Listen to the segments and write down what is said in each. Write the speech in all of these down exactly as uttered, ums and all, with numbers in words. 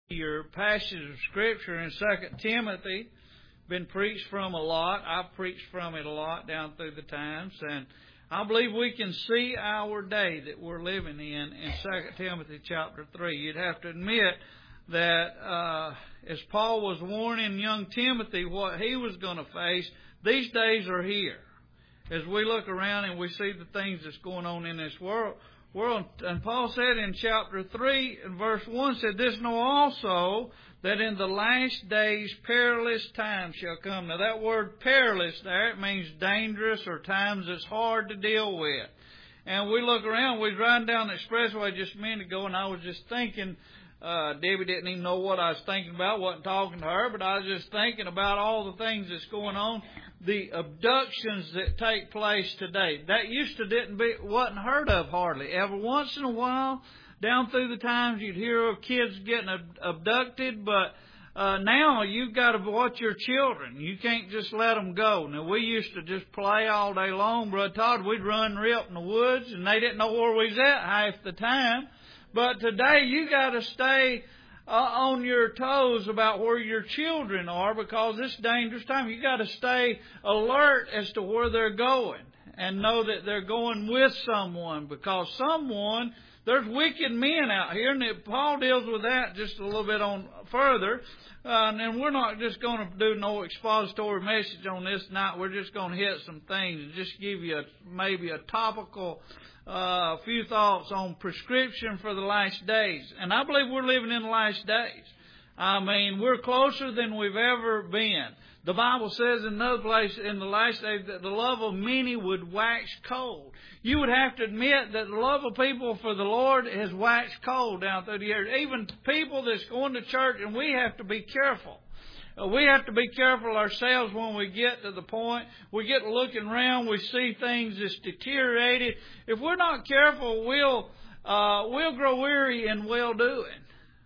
Your passage of Scripture in Second Timothy, been preached from a lot. I've preached from it a lot down through the times, and I believe we can see our day that we're living in in Second Timothy chapter three. You'd have to admit that uh, as Paul was warning young Timothy what he was going to face, these days are here. As we look around and we see the things that's going on in this world, world and Paul said in chapter three, and verse one, said, "This know also, that in the last days perilous times shall come." Now that word perilous there, it means dangerous or times that's hard to deal with. And we look around, we was riding down the expressway just a minute ago, and I was just thinking, uh, Debbie didn't even know what I was thinking about, wasn't talking to her, but I was just thinking about all the things that's going on. The abductions that take place today, that used to didn't be wasn't heard of hardly. Every once in a while, down through the times, you'd hear of kids getting ab- abducted, but uh, now you've got to watch your children. You can't just let them go. Now, we used to just play all day long, Brother Todd. We'd run rip in the woods, and they didn't know where we was at half the time. But today, you got to stay Uh, on your toes about where your children are, because it's dangerous time. You got to stay alert as to where they're going and know that they're going with someone, because someone, there's wicked men out here, and Paul deals with that just a little bit on further. Uh, and we're not just going to do no expository message on this night. We're just going to hit some things and just give you a, maybe a topical uh, few thoughts on prescription for the last days. And I believe we're living in the last days. I mean, we're closer than we've ever been. The Bible says in another place in the last days that the love of many would wax cold. You would have to admit that the love of people for the Lord has waxed cold down through the years. Even people that's going to church, and we have to be careful. We have to be careful ourselves when we get to the point. We get looking around, we see things that's deteriorated. If we're not careful, we'll uh, we'll grow weary in well-doing.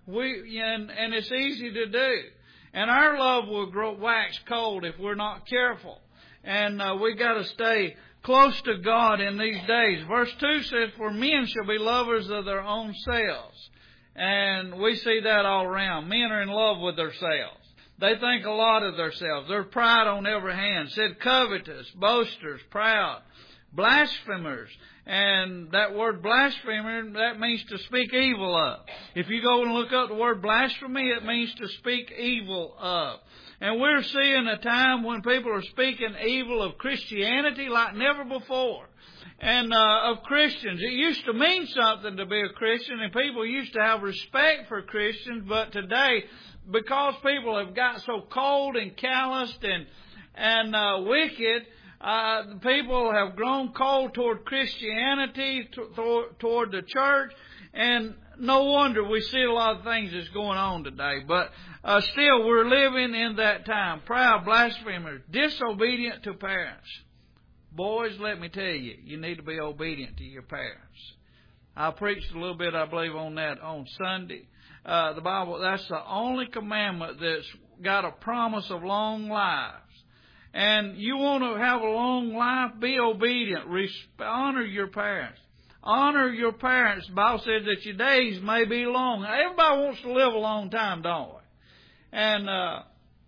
We and and it's easy to do. And our love will grow wax cold if we're not careful. And uh, we got to stay close to God in these days. Verse two says, "For men shall be lovers of their own selves." And we see that all around. Men are in love with themselves. They think a lot of themselves. There's pride on every hand. Said covetous, boasters, proud, blasphemers. And that word blasphemer, that means to speak evil of. If you go and look up the word blasphemy, it means to speak evil of. And we're seeing a time when people are speaking evil of Christianity like never before. And uh, of Christians. It used to mean something to be a Christian, and people used to have respect for Christians, but today, because people have got so cold and calloused and and uh, wicked, uh, the people have grown cold toward Christianity, to, to, toward the church, and no wonder we see a lot of things that's going on today. But uh, still, we're living in that time. Proud, blasphemers, disobedient to parents. Boys, let me tell you, you need to be obedient to your parents. I preached a little bit, I believe, on that on Sunday. Uh, the Bible, that's the only commandment that's got a promise of long lives. And you want to have a long life, be obedient. Resp- honor your parents. Honor your parents. The Bible says that your days may be long. Everybody wants to live a long time, don't we? And uh,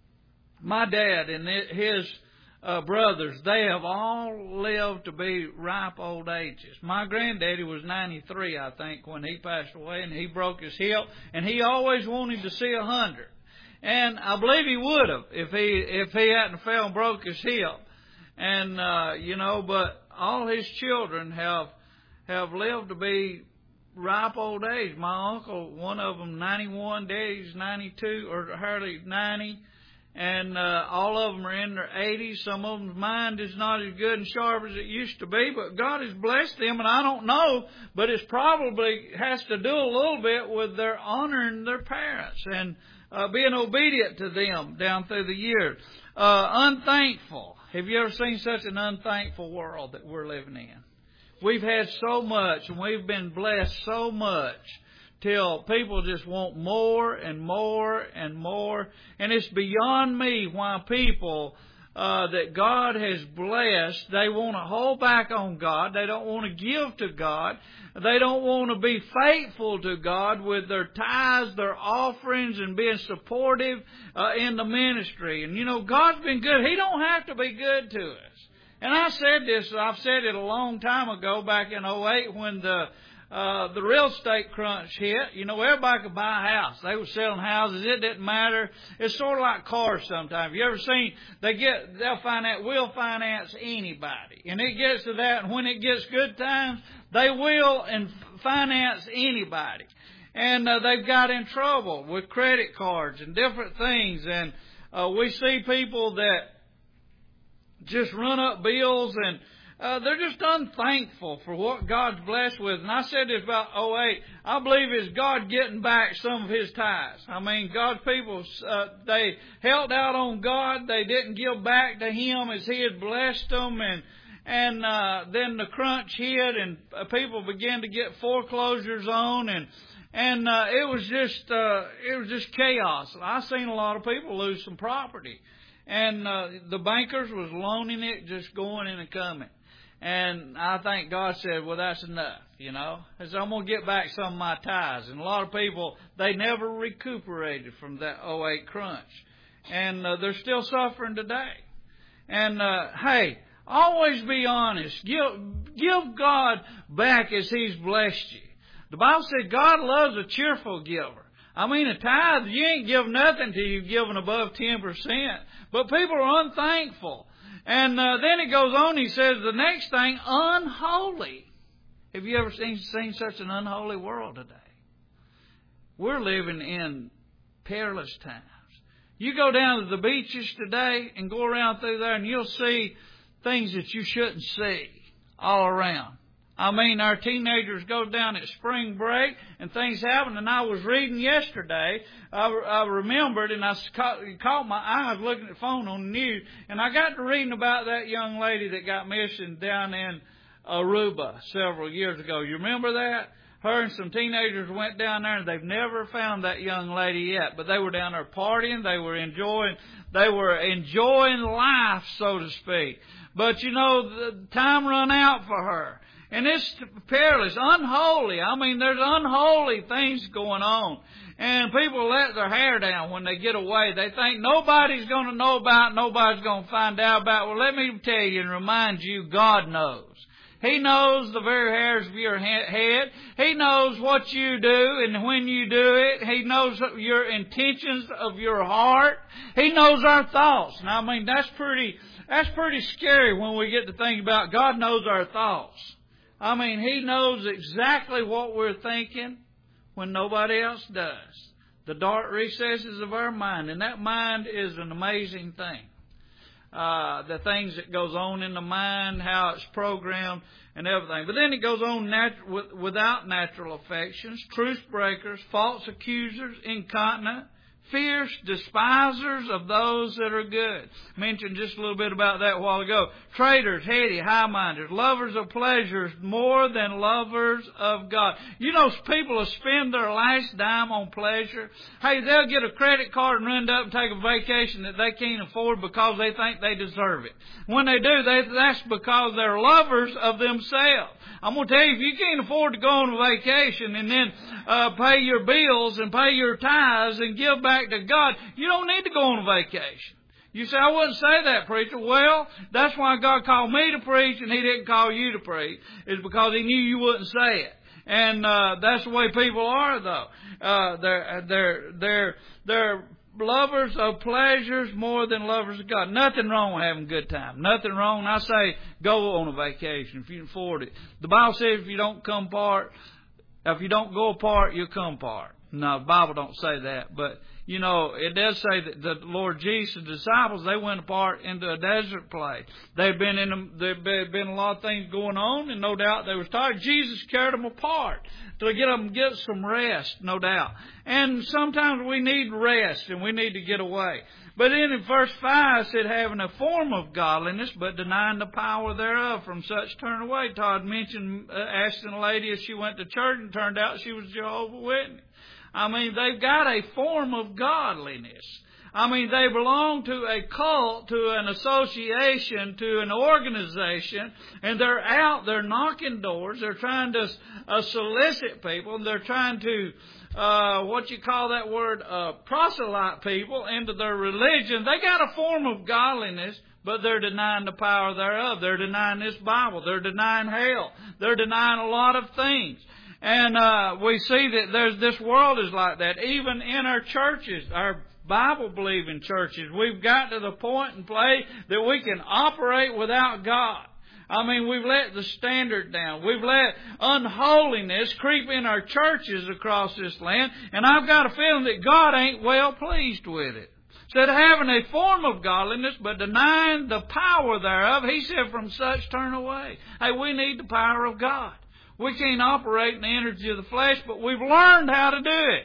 my dad and his uh, brothers, they have all lived to be ripe old ages. My granddaddy was ninety-three, I think, when he passed away, and he broke his hip, and he always wanted to see a hundred. And I believe he would have if he if he hadn't fell and broke his hip. And uh, you know, but all his children have have lived to be ripe old age. My uncle, one of them, ninety-one, daddy's ninety-two, or hardly ninety. And uh, all of them are in their eighties. Some of them's mind is not as good and sharp as it used to be, but God has blessed them, and I don't know, but it's probably has to do a little bit with their honoring their parents and uh, being obedient to them down through the years. Uh, unthankful. Have you ever seen such an unthankful world that we're living in? We've had so much, and we've been blessed so much, till people just want more and more and more. And it's beyond me why people uh, that God has blessed, they want to hold back on God. They don't want to give to God. They don't want to be faithful to God with their tithes, their offerings, and being supportive uh, in the ministry. And, you know, God's been good. He don't have to be good to us. And I said this, I've said it a long time ago, back in oh eight, when the uh, the real estate crunch hit. You know, everybody could buy a house. They were selling houses. It didn't matter. It's sort of like cars sometimes. You ever seen, they get, they'll finance, will finance anybody. And it gets to that, and when it gets good times, they will and finance anybody. And uh, they've got in trouble with credit cards and different things. And uh, we see people that just run up bills, and uh, they're just unthankful for what God's blessed with. And I said this about oh eight. I believe it's God getting back some of His tithes. I mean, God's people, uh, they held out on God. They didn't give back to Him as He had blessed them. And And uh, then the crunch hit, and people began to get foreclosures on, and and uh, it was just uh, it was just chaos. I seen a lot of people lose some property, and uh, the bankers was loaning it, just going in and coming. And I think God said, "Well, that's enough." You know, He said, "I'm gonna get back some of my tithes." And a lot of people, they never recuperated from that oh eight crunch, and uh, they're still suffering today. And uh, hey. Always be honest. Give, give God back as He's blessed you. The Bible said God loves a cheerful giver. I mean, a tithe, you ain't give nothing till you've given above ten percent. But people are unthankful. And uh, then it goes on, he says, the next thing, unholy. Have you ever seen, seen such an unholy world today? We're living in perilous times. You go down to the beaches today and go around through there, and you'll see things that you shouldn't see all around. I mean, our teenagers go down at spring break and things happen. And I was reading yesterday, I, I remembered, and I caught, caught my eye, I was looking at the phone on the news, and I got to reading about that young lady that got missing down in Aruba several years ago. You remember that? Her and some teenagers went down there, and they've never found that young lady yet. But they were down there partying, they were enjoying, they were enjoying life, so to speak. But, you know, the time run out for her. And it's perilous, unholy. I mean, there's unholy things going on. And people let their hair down when they get away. They think nobody's going to know about it, nobody's going to find out about it. Well, let me tell you and remind you, God knows. He knows the very hairs of your head. He knows what you do and when you do it. He knows your intentions of your heart. He knows our thoughts. And I mean, that's pretty, that's pretty scary when we get to think about God knows our thoughts. I mean, He knows exactly what we're thinking when nobody else does. The dark recesses of our mind. And that mind is an amazing thing. Uh, the things that goes on in the mind, how it's programmed and everything. But then it goes on natu- with, without natural affections, truce breakers, false accusers, incontinent, fierce, despisers of those that are good. Mentioned just a little bit about that a while ago. Traitors, heady, high-minded, lovers of pleasures more than lovers of God. You know, people will spend their last dime on pleasure. Hey, they'll get a credit card and run up and take a vacation that they can't afford because they think they deserve it. When they do, they, that's because they're lovers of themselves. I'm going to tell you, if you can't afford to go on a vacation and then uh, pay your bills and pay your tithes and give back to God, you don't need to go on a vacation. You say, I wouldn't say that, preacher. Well, that's why God called me to preach and He didn't call you to preach. It's because He knew you wouldn't say it. And uh, that's the way people are, though. Uh, they're, they're, they're, they're lovers of pleasures more than lovers of God. Nothing wrong with having a good time. Nothing wrong. I say go on a vacation if you can afford it. The Bible says if you don't come apart, if you don't go apart, you'll come apart. No, the Bible don't say that. But, you know, it does say that the Lord Jesus, the disciples, they went apart into a desert place. They've been in a, there've been a lot of things going on, and no doubt they was tired. Jesus carried them apart to get them get some rest, no doubt. And sometimes we need rest and we need to get away. But then in verse five it said, having a form of godliness, but denying the power thereof, from such turn away. Todd mentioned uh, asking a lady if she went to church, and turned out she was Jehovah's Witness. I mean, they've got a form of godliness. I mean, they belong to a cult, to an association, to an organization, and they're out, they're knocking doors, they're trying to uh, solicit people, and they're trying to, uh, what you call that word, uh, proselyte people into their religion. They got a form of godliness, but they're denying the power thereof. They're denying this Bible. They're denying hell. They're denying a lot of things. And uh, we see that there's this world is like that. Even in our churches, our Bible-believing churches, we've got to the point and place that we can operate without God. I mean, we've let the standard down. We've let unholiness creep in our churches across this land. And I've got a feeling that God ain't well pleased with it. Said having a form of godliness, but denying the power thereof, He said, from such turn away. Hey, we need the power of God. We can't operate in the energy of the flesh, but we've learned how to do it.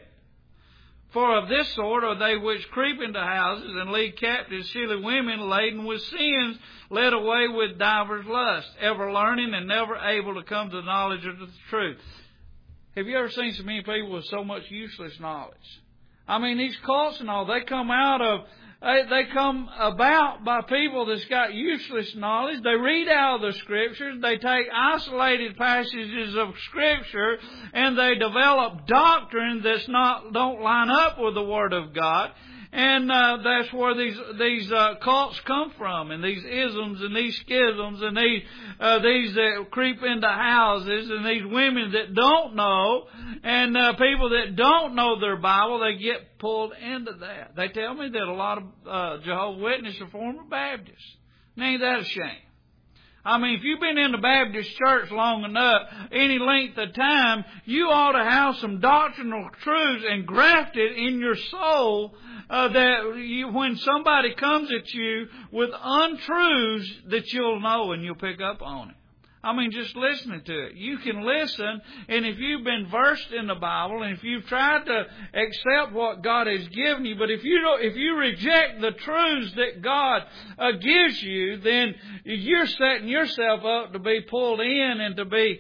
For of this sort are they which creep into houses and lead captive silly women laden with sins, led away with divers lusts, ever learning and never able to come to the knowledge of the truth. Have you ever seen so many people with so much useless knowledge? I mean, these cults and all, they come out of, they, they come about by people that's got useless knowledge. They read out of the Scriptures. They take isolated passages of Scripture and they develop doctrine that's not, don't line up with the Word of God. And uh, that's where these these uh, cults come from, and these isms and these schisms and these uh, these that creep into houses, and these women that don't know, and uh, people that don't know their Bible, they get pulled into that. They tell me that a lot of uh, Jehovah's Witnesses are former Baptists. And ain't that a shame? I mean, if you've been in the Baptist church long enough, any length of time, you ought to have some doctrinal truths engrafted in your soul uh, that you, when somebody comes at you with untruths, that you'll know and you'll pick up on it. I mean, just listening to it. You can listen, and if you've been versed in the Bible, and if you've tried to accept what God has given you, but if you don't, if you reject the truths that God uh, gives you, then you're setting yourself up to be pulled in and to be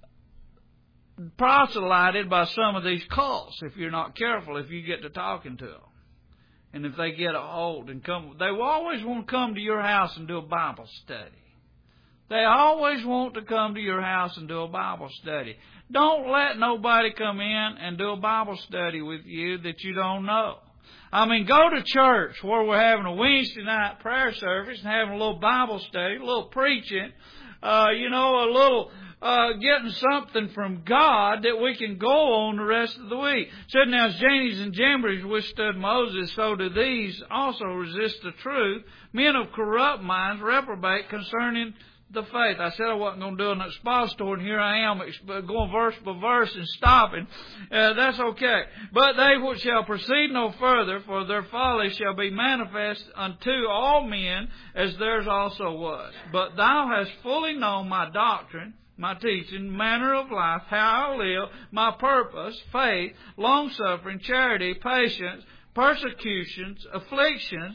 proselyted by some of these cults. If you're not careful, if you get to talking to them, and if they get a hold and come, they will always want to come to your house and do a Bible study. They always want to come to your house and do a Bible study. Don't let nobody come in and do a Bible study with you that you don't know. I mean, go to church where we're having a Wednesday night prayer service and having a little Bible study, a little preaching, uh, you know, a little uh, getting something from God that we can go on the rest of the week. Said, now, as Jannes and Jambres withstood Moses, so do these also resist the truth. Men of corrupt minds reprobate concerning the faith. I said I wasn't going to do an expository, and here I am going verse by verse and stopping. Uh, that's okay. But they which shall proceed no further, for their folly shall be manifest unto all men, as theirs also was. But thou hast fully known my doctrine, my teaching, manner of life, how I live, my purpose, faith, long-suffering, charity, patience, persecutions, afflictions,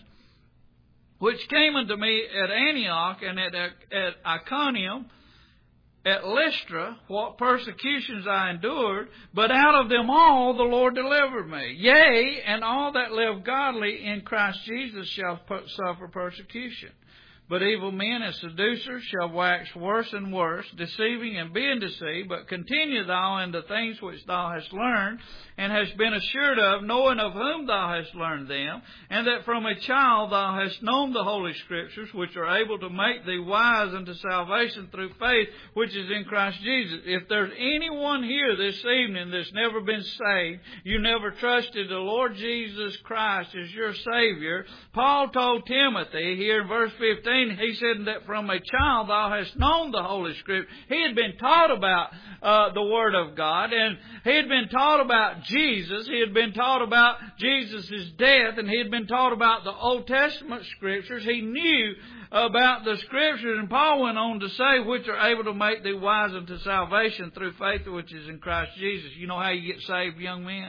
which came unto me at Antioch and at, at Iconium, at Lystra, what persecutions I endured, but out of them all the Lord delivered me. Yea, and all that live godly in Christ Jesus shall suffer persecution. But evil men and seducers shall wax worse and worse, deceiving and being deceived. But continue thou in the things which thou hast learned, and hast been assured of, knowing of whom thou hast learned them, and that from a child thou hast known the Holy Scriptures, which are able to make thee wise unto salvation through faith which is in Christ Jesus. If there's anyone here this evening that's never been saved, you never trusted the Lord Jesus Christ as your Savior, Paul told Timothy here in verse fifteen, he said that from a child thou hast known the Holy Scripture. He had been taught about uh, the Word of God, and he had been taught about Jesus. He had been taught about Jesus' death, and he had been taught about the Old Testament Scriptures. He knew about the Scriptures, and Paul went on to say, which are able to make thee wise unto salvation through faith which is in Christ Jesus. You know how you get saved, young men?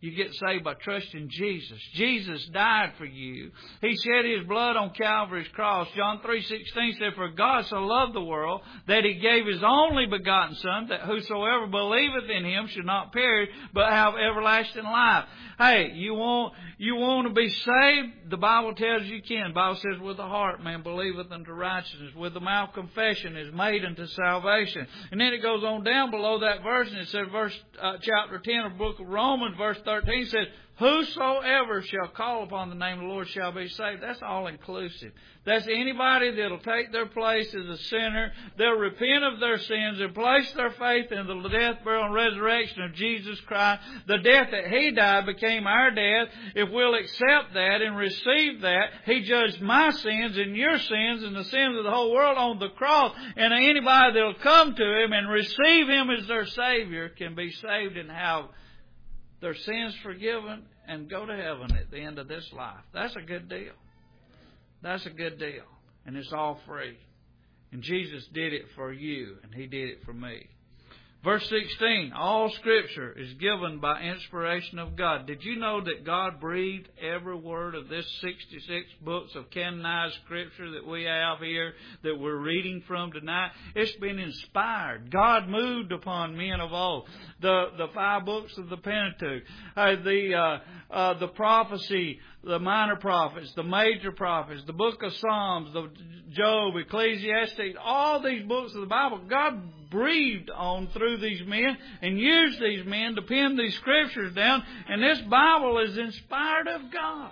You get saved by trusting Jesus. Jesus died for you. He shed His blood on Calvary's cross. John three sixteen said, "For God so loved the world that He gave His only begotten Son, that whosoever believeth in Him should not perish, but have everlasting life." Hey, you want you want to be saved? The Bible tells you you can. The Bible says, "With the heart man believeth unto righteousness. With the mouth confession is made unto salvation." And then it goes on down below that verse, and it says, verse uh, chapter ten of the book of Romans, verse thirteen says, "Whosoever shall call upon the name of the Lord shall be saved." That's all inclusive. That's anybody that'll take their place as a sinner. They'll repent of their sins and place their faith in the death, burial, and resurrection of Jesus Christ. The death that He died became our death. If we'll accept that and receive that, He judged my sins and your sins and the sins of the whole world on the cross. And anybody that'll come to Him and receive Him as their Savior can be saved and have their sins forgiven and go to heaven at the end of this life. That's a good deal. That's a good deal. And it's all free. And Jesus did it for you, and He did it for me. Verse sixteen, all Scripture is given by inspiration of God. Did you know that God breathed every word of this sixty-six books of canonized Scripture that we have here, that we're reading from tonight? It's been inspired. God moved upon men of old. The the five books of the Pentateuch, uh, the uh, uh, the prophecy, the minor prophets, the major prophets, the book of Psalms, the Job, Ecclesiastes, all these books of the Bible, God breathed on through these men and used these men to pen these Scriptures down. And this Bible is inspired of God.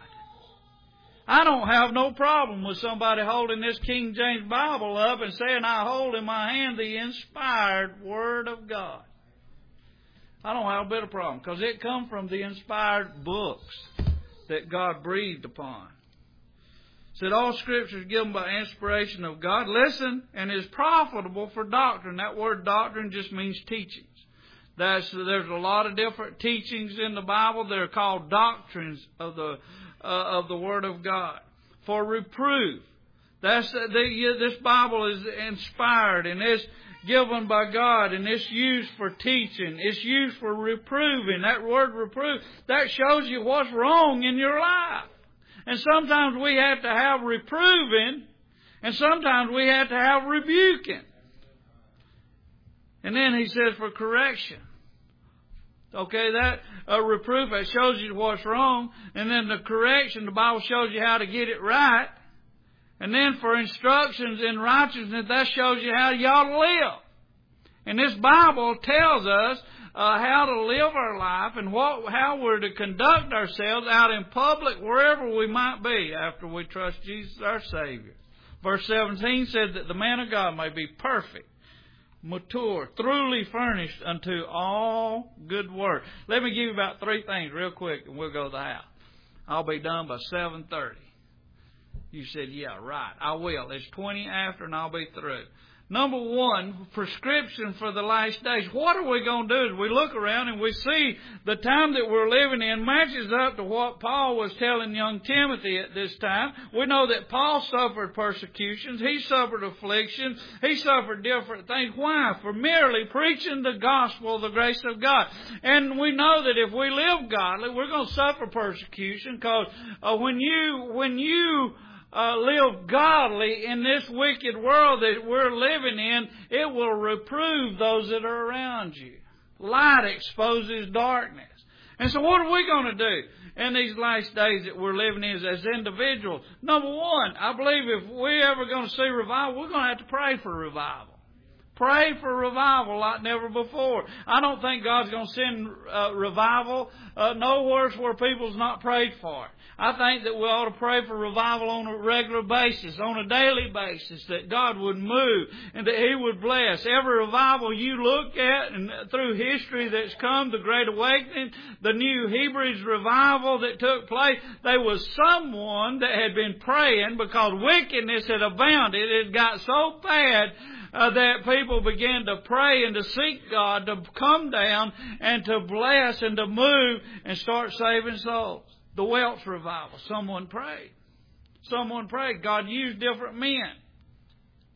I don't have no problem with somebody holding this King James Bible up and saying, "I hold in my hand the inspired Word of God." I don't have a bit of problem, because it comes from the inspired books that God breathed upon. It said all Scripture is given by inspiration of God. Listen, and is profitable for doctrine. That word doctrine just means teachings. That's, there's a lot of different teachings in the Bible. They're called doctrines of the uh, of the Word of God. For reproof. That's the, this Bible is inspired, and it's given by God, and it's used for teaching. It's used for reproving. That word reproof, that shows you what's wrong in your life. And sometimes we have to have reproving, and sometimes we have to have rebuking. And then he says for correction. Okay, that uh, reproof, that shows you what's wrong. And then the correction, the Bible shows you how to get it right. And then for instructions in righteousness, that shows you how you ought to live. And this Bible tells us uh, how to live our life and what, how we're to conduct ourselves out in public, wherever we might be, after we trust Jesus our Savior. Verse seventeen said that the man of God may be perfect, mature, thoroughly furnished unto all good work. Let me give you about three things real quick, and we'll go to the house. I'll be done by seven thirty. You said, yeah, right. I will. It's twenty after and I'll be through. Number one, prescription for the last days. What are we going to do as we look around and we see the time that we're living in matches up to what Paul was telling young Timothy at this time. We know that Paul suffered persecutions. He suffered afflictions. He suffered different things. Why? For merely preaching the gospel of the grace of God. And we know that if we live godly, we're going to suffer persecution, because uh, when you, when you, Uh, live godly in this wicked world that we're living in, it will reprove those that are around you. Light exposes darkness. And so what are we going to do in these last days that we're living in as individuals? Number one, I believe if we're ever going to see revival, we're going to have to pray for revival. Pray for revival like never before. I don't think God's going to send uh, revival uh, nowhere where people's not prayed for it. I think that we ought to pray for revival on a regular basis, on a daily basis, that God would move and that He would bless. Every revival you look at and through history that's come, the Great Awakening, the New Hebrews revival that took place, there was someone that had been praying because wickedness had abounded. It had got so bad Uh, that people began to pray and to seek God to come down and to bless and to move and start saving souls. The Welsh revival, someone prayed. Someone prayed. God used different men.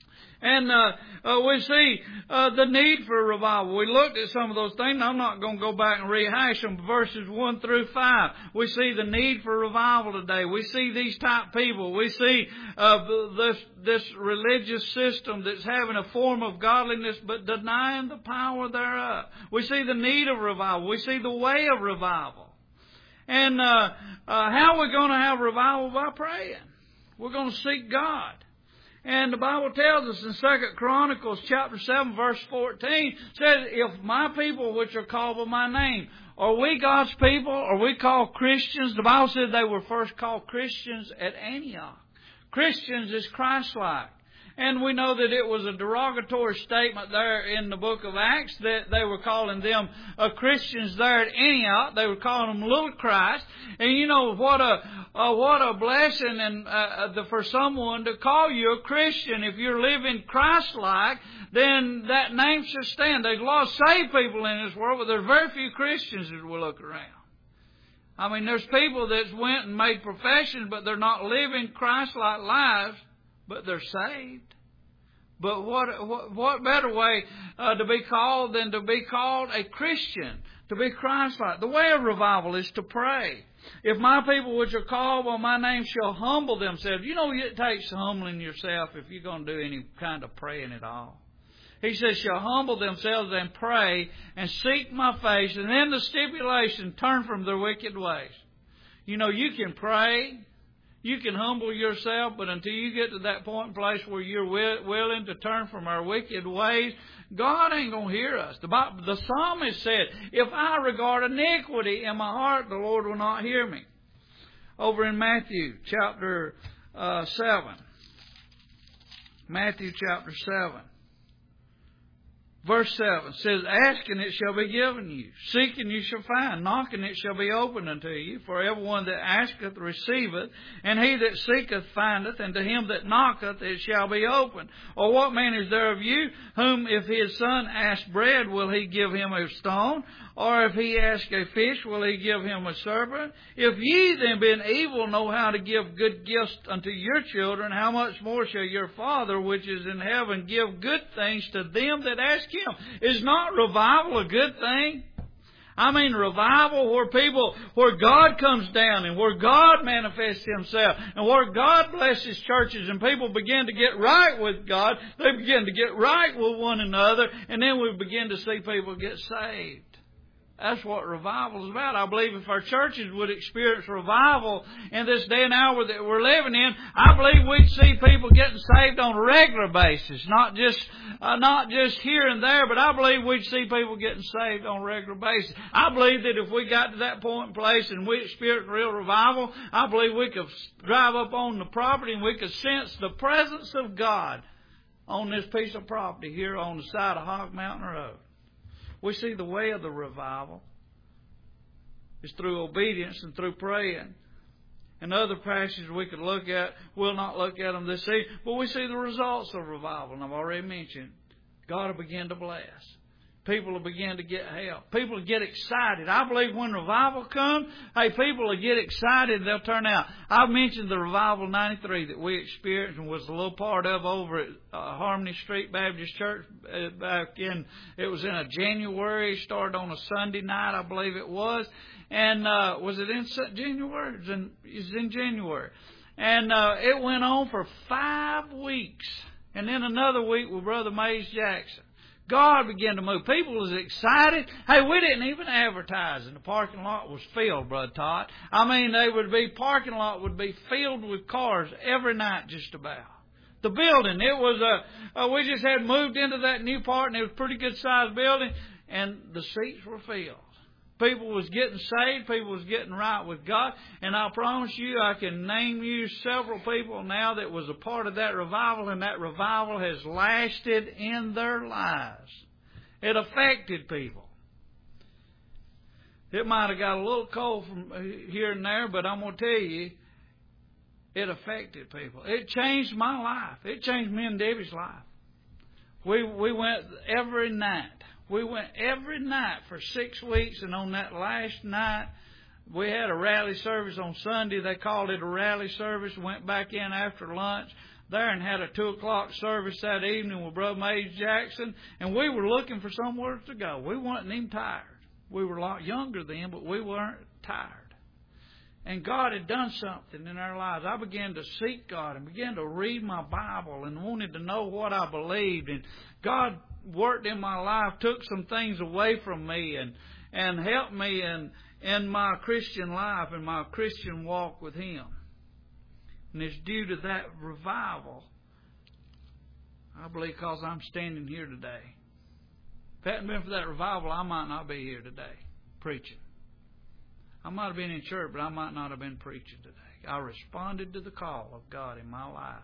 And uh, uh, we see uh, the need for revival. We looked at some of those things. I'm not going to go back and rehash them. Verses one through five. We see the need for revival today. We see these type people. We see uh, this this religious system that's having a form of godliness but denying the power thereof. We see the need of revival. We see the way of revival. And uh, uh, how are we going to have revival? By praying. We're going to seek God. And the Bible tells us in Second Chronicles chapter seven verse fourteen, says, if my people which are called by my name, are we God's people? Are we called Christians? The Bible said they were first called Christians at Antioch. Christians is Christ-like. And we know that it was a derogatory statement there in the book of Acts that they were calling them uh, Christians there at Antioch. They were calling them little Christ. And you know what a uh, what a blessing and uh, the, for someone to call you a Christian. If you're living Christ-like, then that name should stand. There's a lot of saved people in this world, but there's very few Christians as we look around. I mean, there's people that went and made professions, but they're not living Christ-like lives. But they're saved. But what what, what better way uh, to be called than to be called a Christian, to be Christ-like? The way of revival is to pray. If my people which are called by my name shall humble themselves. You know it takes humbling yourself if you're going to do any kind of praying at all. He says, shall humble themselves and pray and seek my face. And then the stipulation, turn from their wicked ways. You know, you can pray. You can humble yourself, but until you get to that point in place where you're willing to turn from our wicked ways, God ain't going to hear us. The, Bible, the psalmist said, if I regard iniquity in my heart, the Lord will not hear me. Over in Matthew chapter uh, seven. Matthew chapter seven. Verse seven says, ask and it shall be given you. Seek and you shall find. Knock and it shall be opened unto you. For everyone that asketh receiveth, and he that seeketh findeth, and to him that knocketh it shall be opened. Or what man is there of you, whom if his son ask bread, will he give him a stone? Or if he ask a fish, will he give him a serpent? If ye then being evil know how to give good gifts unto your children, how much more shall your Father which is in heaven give good things to them that ask him? Is not revival a good thing? I mean revival where people, where God comes down and where God manifests Himself and where God blesses churches and people begin to get right with God. They begin to get right with one another, and then we begin to see people get saved. That's what revival is about. I believe if our churches would experience revival in this day and hour that we're living in, I believe we'd see people getting saved on a regular basis, not just uh, not just here and there, but I believe we'd see people getting saved on a regular basis. I believe that if we got to that point in place and we experienced real revival, I believe we could drive up on the property and we could sense the presence of God on this piece of property here on the side of Hog Mountain Road. We see the way of the revival is through obedience and through praying. And other passages we could look at, we'll not look at them this evening, but we see the results of revival. And I've already mentioned, God will begin to bless. People will begin to get help. People will get excited. I believe when revival comes, hey, people will get excited and they'll turn out. I've mentioned the Revival ninety-three that we experienced and was a little part of over at uh, Harmony Street Baptist Church uh, back in, it was in a January, started on a Sunday night, I believe it was. And uh, was it in January? It was in, it was in January. And uh, it went on for five weeks. And then another week with Brother Mays Jackson. God began to move. People was excited. Hey, we didn't even advertise, and the parking lot was filled, Brother Todd. I mean, they would be parking lot would be filled with cars every night, just about. The building, it was a. Uh, we just had moved into that new part, and it was a pretty good sized building, and the seats were filled. People was getting saved. People was getting right with God. And I promise you, I can name you several people now that was a part of that revival, and that revival has lasted in their lives. It affected people. It might have got a little cold from here and there, but I'm going to tell you, it affected people. It changed my life. It changed me and Debbie's life. We we went every night. We went every night for six weeks, and on that last night, we had a rally service on Sunday. They called it a rally service. Went back in after lunch. there and had a two o'clock service that evening with Brother Mays Jackson, and we were looking for somewhere to go. We weren't even tired. We were a lot younger then, but we weren't tired. And God had done something in our lives. I began to seek God and began to read my Bible and wanted to know what I believed. And God worked in my life, took some things away from me and, and helped me in, in my Christian life and my Christian walk with Him. And it's due to that revival, I believe, because I'm standing here today. If it hadn't been for that revival, I might not be here today preaching. I might have been in church, but I might not have been preaching today. I responded to the call of God in my life.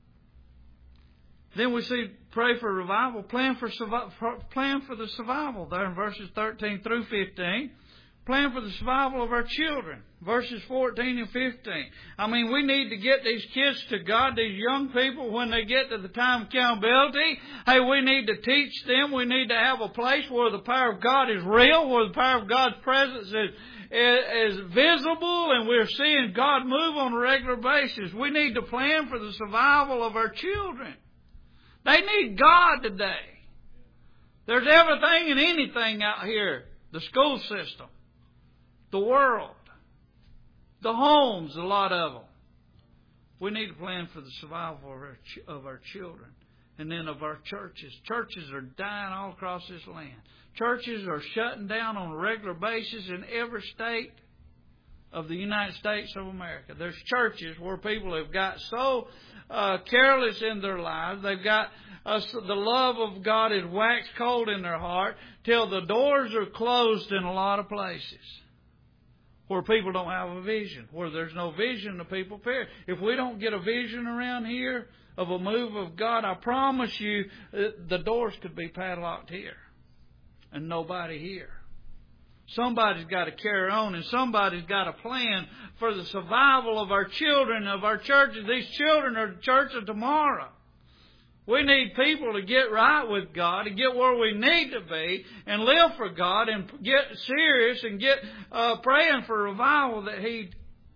Then we see pray for revival, plan for plan for the survival there in verses thirteen through fifteen. Plan for the survival of our children, verses fourteen and fifteen. I mean, we need to get these kids to God, these young people, when they get to the time of accountability. Hey, we need to teach them. We need to have a place where the power of God is real, where the power of God's presence is is visible, and we're seeing God move on a regular basis. We need to plan for the survival of our children. They need God today. There's everything and anything out here. The school system, the world, the homes, a lot of them. We need to plan for the survival of our, ch- of our children. And then of our churches. Churches are dying all across this land. Churches are shutting down on a regular basis in every state of the United States of America. There's churches where people have got so uh, careless in their lives. They've got uh, the love of God is waxed cold in their heart till the doors are closed in a lot of places. Where people don't have a vision. Where there's no vision, the people perish. If we don't get a vision around here of a move of God, I promise you the doors could be padlocked here. And nobody here. Somebody's got to carry on, and somebody's got a plan for the survival of our children, of our churches. These children are the church of tomorrow. We need people to get right with God, to get where we need to be, and live for God, and get serious, and get uh, praying for revival that He,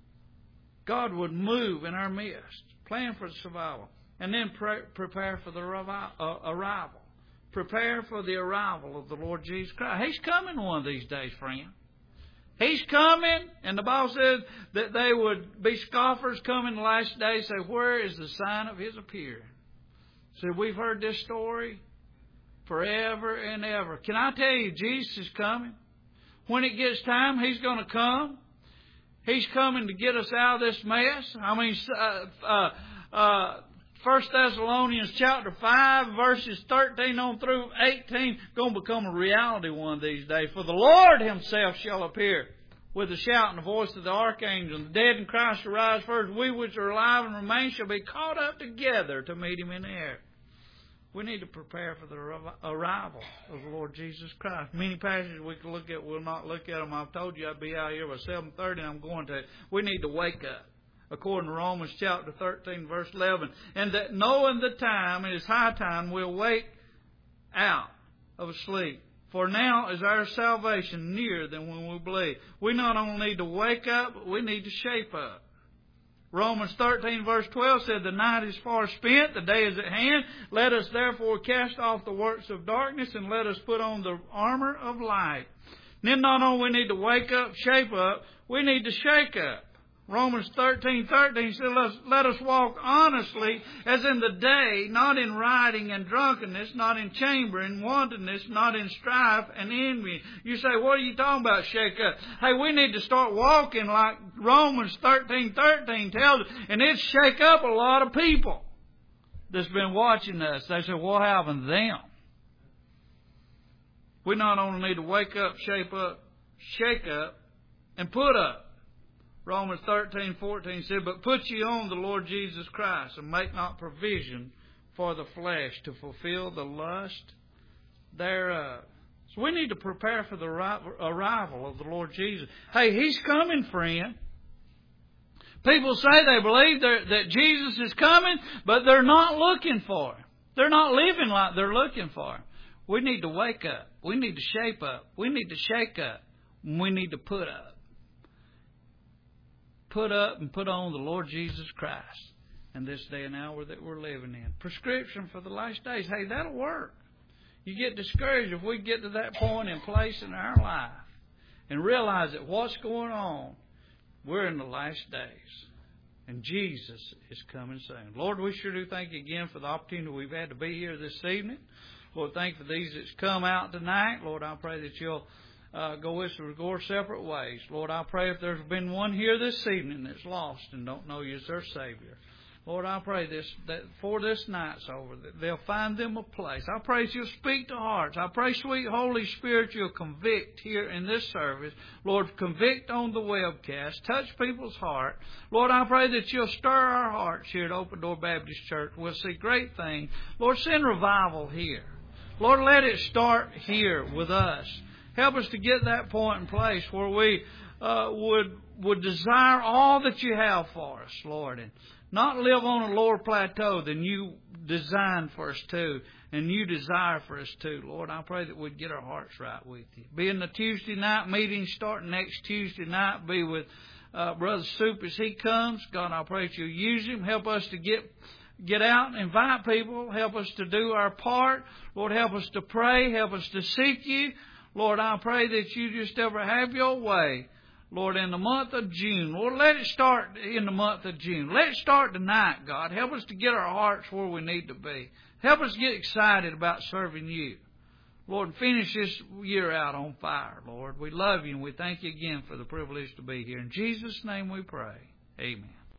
God would move in our midst. Plan for the survival. And then pray, prepare for the revi- uh, arrival. Prepare for the arrival of the Lord Jesus Christ. He's coming one of these days, friend. He's coming, and the Bible says that they would be scoffers coming the last day, say, where is the sign of His appearing? See, we've heard this story forever and ever. Can I tell you, Jesus is coming? When it gets time, He's going to come. He's coming to get us out of this mess. I mean, uh, uh, uh, First Thessalonians chapter five, verses thirteen on through eighteen, going to become a reality one of these days. For the Lord Himself shall appear with a shout and the voice of the archangel. The dead in Christ shall rise first. We which are alive and remain shall be caught up together to meet Him in the air. We need to prepare for the arrival of the Lord Jesus Christ. Many passages we can look at, we'll not look at them. I've told you I'd be out here by seven thirty, and I'm going to. We need to wake up. According to Romans chapter thirteen, verse eleven. And that knowing the time, it is high time, we'll wake out of sleep. For now is our salvation nearer than when we believe. We not only need to wake up, but we need to shape up. Romans thirteen, verse twelve said, the night is far spent, the day is at hand. Let us therefore cast off the works of darkness, and let us put on the armor of light. And then not only we need to wake up, shape up, we need to shake up. Romans thirteen thirteen said, let us, let us walk honestly as in the day, not in rioting and drunkenness, not in chambering, wantonness, not in strife and envy. You say, what are you talking about, shake up? Hey, we need to start walking like Romans thirteen thirteen tells us, and it shake up a lot of people that's been watching us. They say, what happened to them? We not only need to wake up, shape up, shake up, and put up. Romans thirteen fourteen said, but put ye on the Lord Jesus Christ, and make not provision for the flesh to fulfill the lust thereof. So we need to prepare for the arrival of the Lord Jesus. Hey, He's coming, friend. People say they believe that Jesus is coming, but they're not looking for Him. They're not living like they're looking for Him. We need to wake up. We need to shape up. We need to shake up. We need to put up. Put up and put on the Lord Jesus Christ. and this day and hour that we're living in. Prescription for the last days. Hey, that'll work. You get discouraged if we get to that point and place in our life and realize that what's going on, we're in the last days. And Jesus is coming soon. Lord, we sure do thank you again for the opportunity we've had to be here this evening. Lord, thank you for these that's come out tonight. Lord, I pray that you'll uh, go with us or go separate ways. Lord, I pray if there's been one here this evening that's lost and don't know you as their Savior, Lord, I pray this that before this night's over, that they'll find them a place. I pray that you'll speak to hearts. I pray, sweet Holy Spirit, you'll convict here in this service. Lord, convict on the webcast. Touch people's heart. Lord, I pray that you'll stir our hearts here at Open Door Baptist Church. We'll see great things. Lord, send revival here. Lord, let it start here with us. Help us to get that point in place where we uh, would would desire all that you have for us, Lord, and not live on a lower plateau than you designed for us to and you desire for us to. Lord, I pray that we'd get our hearts right with you. Be in the Tuesday night meeting starting next Tuesday night. Be with uh, Brother Soup as he comes. God, I pray that you'll use him. Help us to get get out and invite people. Help us to do our part. Lord, help us to pray. Help us to seek you. Lord, I pray that you just ever have your way. Lord, in the month of June, Lord, let it start in the month of June. Let it start tonight, God. Help us to get our hearts where we need to be. Help us get excited about serving you. Lord, finish this year out on fire, Lord. We love you and we thank you again for the privilege to be here. In Jesus' name we pray. Amen.